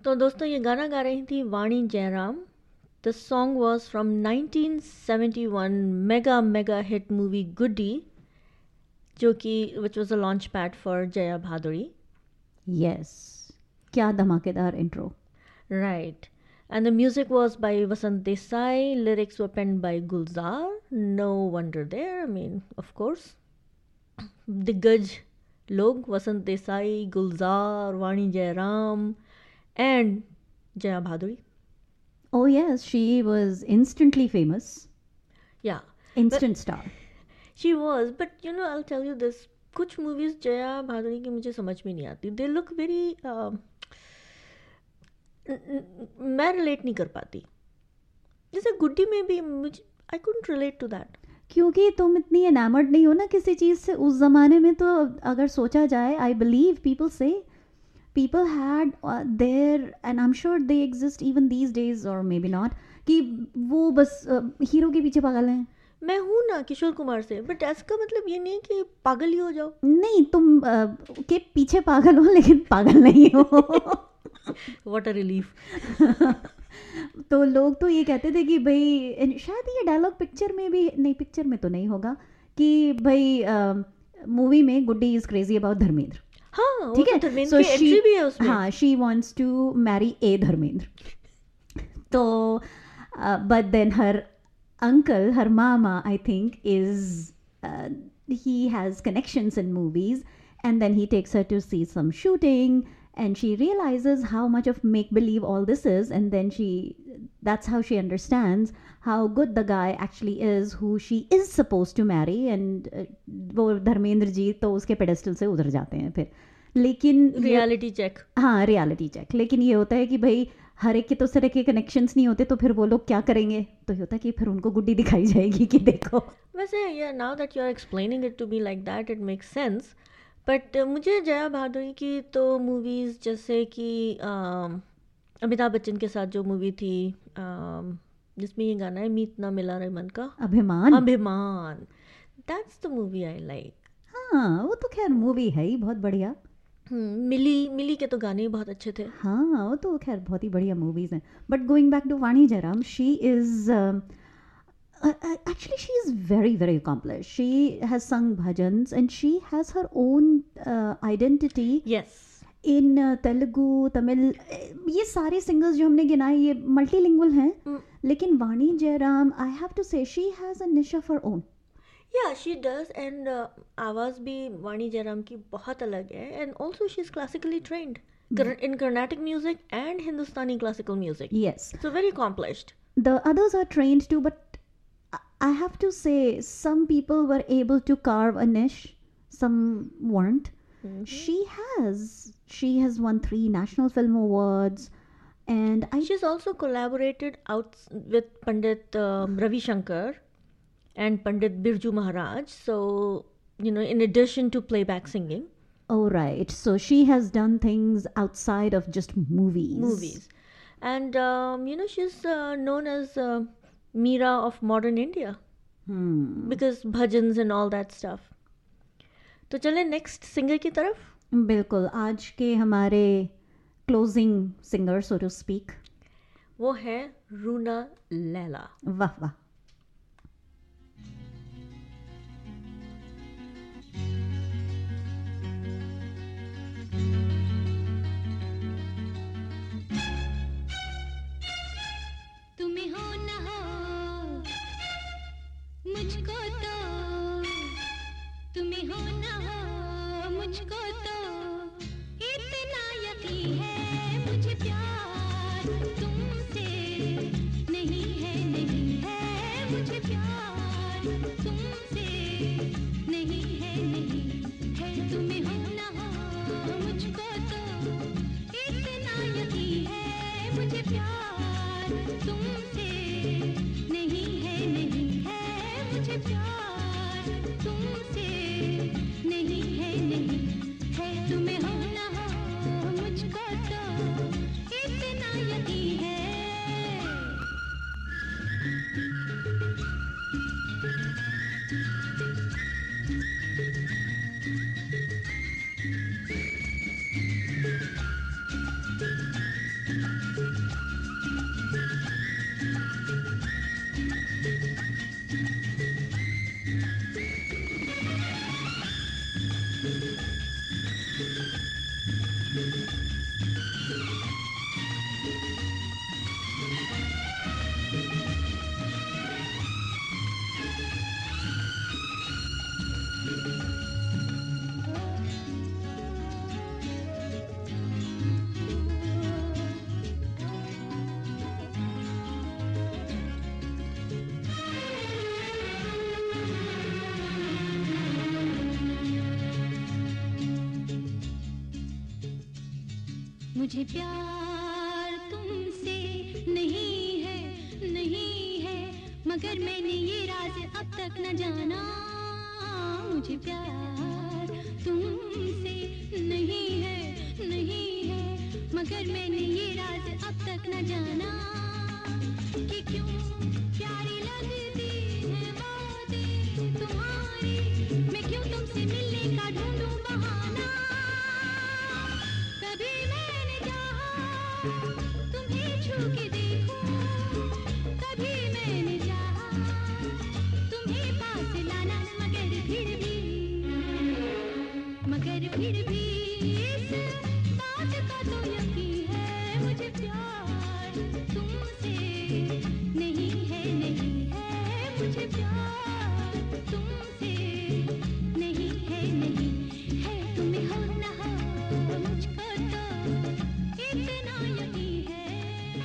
[SPEAKER 1] तो दोस्तों ये गाना गा रही थी वाणी Jairam. The song was from 1971 mega hit movie Goody, जो कि which was a launch pad for Jaya Bhaduri.
[SPEAKER 2] Yes. क्या धमाकेदार intro.
[SPEAKER 1] Right. And the music was by Vasant Desai. Lyrics were penned by Gulzar. No wonder there. I mean, of course. Diggaj log Vasant Desai, Gulzar, Vani Jairam, and Jaya Bhaduri.
[SPEAKER 2] Oh yes, she was instantly famous.
[SPEAKER 1] Yeah.
[SPEAKER 2] Instant star.
[SPEAKER 1] She was, but you know, I'll tell you this. कुछ movies Jaya Bhaduri की मुझे समझ में नहीं आती. They look very मैं relate नहीं कर पाती. जैसे गुड्डी में भी मुझे I couldn't relate to that.
[SPEAKER 2] क्योंकि तुम इतनी एनामर्ड नहीं हो ना किसी चीज़ से. उस ज़माने में तो अगर सोचा जाए, आई बिलीव पीपल से people had their, and I'm sure they exist even these days or maybe not, कि वो बस हीरो के पीछे पागल हैं.
[SPEAKER 1] मैं हूँ ना किशोर कुमार से, बट इसका मतलब ये नहीं है कि पागल ही हो जाओ.
[SPEAKER 2] नहीं, तुम के पीछे पागल हो लेकिन पागल नहीं हो.
[SPEAKER 1] What a relief.
[SPEAKER 2] तो लोग तो ये कहते थे कि भाई, शायद ये डायलॉग पिक्चर में भी नहीं, पिक्चर में तो नहीं होगा, कि भाई मूवी में Guddi is crazy about Dharmendra.
[SPEAKER 1] हाँ,
[SPEAKER 2] ठीक है.
[SPEAKER 1] धर्मेंद्र की एंट्री भी है उसमें.
[SPEAKER 2] हाँ, she wants to marry a Dharmendra. तो but then her uncle, her mama, I think, is he has connections in movies, and then he takes her to see some shooting, and she realizes how much of make believe all this is, and then that's how she understands how good the guy actually is who she is supposed to marry, and वो धर्मेंद्र जी तो उसके pedestal से उधर जाते हैं फिर. लेकिन
[SPEAKER 1] reality check.
[SPEAKER 2] हाँ, रियलिटी चेक. लेकिन ये होता है कि भाई हर एक के तो उस तरह के कनेक्शंस नहीं होते, तो फिर वो लोग क्या करेंगे. तो ये होता है कि फिर उनको गुड्डी दिखाई जाएगी कि देखो.
[SPEAKER 1] वैसे yeah, now that you are explaining it to me like that, it makes sense. But मुझे जया भादुरी की तो मूवीज़ जैसे कि अमिताभ बच्चन के साथ जो मूवी थी जिसमें ये गाना है मीत ना मिला रे मन का, Abhimaan, that's the movie I like.
[SPEAKER 2] हाँ, वो तो खैर मूवी है ही बहुत बढ़िया.
[SPEAKER 1] मिली के तो गाने ही बहुत अच्छे थे.
[SPEAKER 2] हाँ, वो तो खैर बहुत ही बढ़िया मूवीज हैं. But going back to Vani Jairam, she is actually she is very accomplished. She has sung bhajans and she has her own identity.
[SPEAKER 1] Yes.
[SPEAKER 2] In Telugu, Tamil, ये सारे singers जो हमने गिनाए ये multilingual हैं. लेकिन वाणी Jairam, I have to say, she has a niche of her own.
[SPEAKER 1] Yeah, she does, and आवाज़ भी वाणी जयराम की बहुत अलग है, and also she's classically trained in Carnatic music and Hindustani classical music.
[SPEAKER 2] Yes.
[SPEAKER 1] So very accomplished.
[SPEAKER 2] The others are trained too, but I have to say some people were able to carve a niche, some weren't. She has won 3 National Film Awards, and
[SPEAKER 1] she's also collaborated out with Pandit Ravi Shankar and Pandit Birju Maharaj, so you know, in addition to playback singing.
[SPEAKER 2] Oh right, so she has done things outside of just movies.
[SPEAKER 1] And you know, she's known as Meera of modern India, because bhajans and all that stuff. तो चले next singer की तरफ.
[SPEAKER 2] बिल्कुल, आज के हमारे closing singer so to speak
[SPEAKER 1] वो है रूना लैला.
[SPEAKER 2] वाह वाह.
[SPEAKER 3] तुम्हें हो न हो मुझको तो, तुम्हें हो न हो मुझको तो इतना यकीन है, मुझे प्यार तुमसे नहीं है, नहीं है. मुझे प्यार तुमसे नहीं है, नहीं है, मगर मैंने ये राज अब तक न जाना। मुझे प्यार तुमसे नहीं है, नहीं है, मगर मैंने ये राज अब तक न जाना कि क्यों प्यारी लगती है बातें तुम्हारी, मैं क्यों तुमसे मिलने का ढूंढूं बहाना। कभी मैंने चाहा तुम्हें छू के देखूं, कभी मैंने चाहा तुम्हें पास लाना, मगर फिर भी इस बात का तो यकीन है, मुझे प्यार तुमसे नहीं है, नहीं है, मुझे प्यार तुमसे नहीं है, नहीं है, तुम्हें हो न हो मुझको तो इतना यकीन है।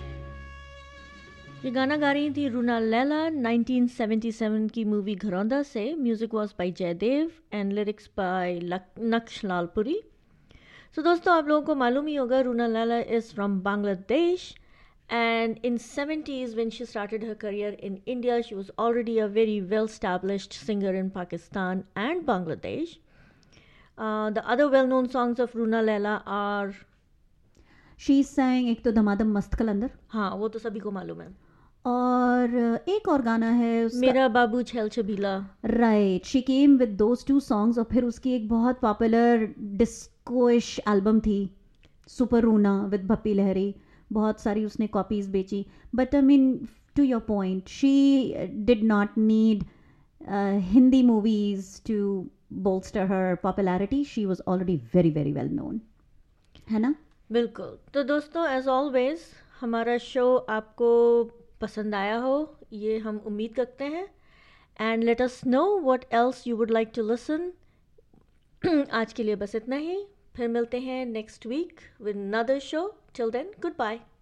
[SPEAKER 1] ये गाना गा रही थी रूना लैला 1977 की मूवी घरौंदा से। Music was by Jaidev and lyrics by Naqsh Lyallpuri. सो दोस्तों, आप लोगों को मालूम ही होगा Runa Laila is from Bangladesh, and in 70s when she started her career in India, she was already a very well established singer in Pakistan and Bangladesh. The other well known songs of Runa Laila are,
[SPEAKER 2] she sang एक तो धमाधम मस्त कलंदर,
[SPEAKER 1] हाँ वो तो सभी को मालूम है,
[SPEAKER 2] और एक और गाना है उसका,
[SPEAKER 1] मेरा बाबू छैल छबीला।
[SPEAKER 2] Right, she came with those two songs. और फिर उसकी एक बहुत पॉपुलर डिस्कोइश एल्बम थी सुपर रूना विद भप्पी लहरी, बहुत सारी उसने कॉपीज बेची। But I mean to your point, she did not need Hindi movies to bolster her popularity. She was already very very well known, है ना?
[SPEAKER 1] बिल्कुल। तो दोस्तों, एज ऑलवेज हमारा शो आपको पसंद आया हो, ये हम उम्मीद करते हैं। And let us know what else you would like to listen. आज के लिए बस इतना ही, फिर मिलते हैं next week with another show. Till then, good bye.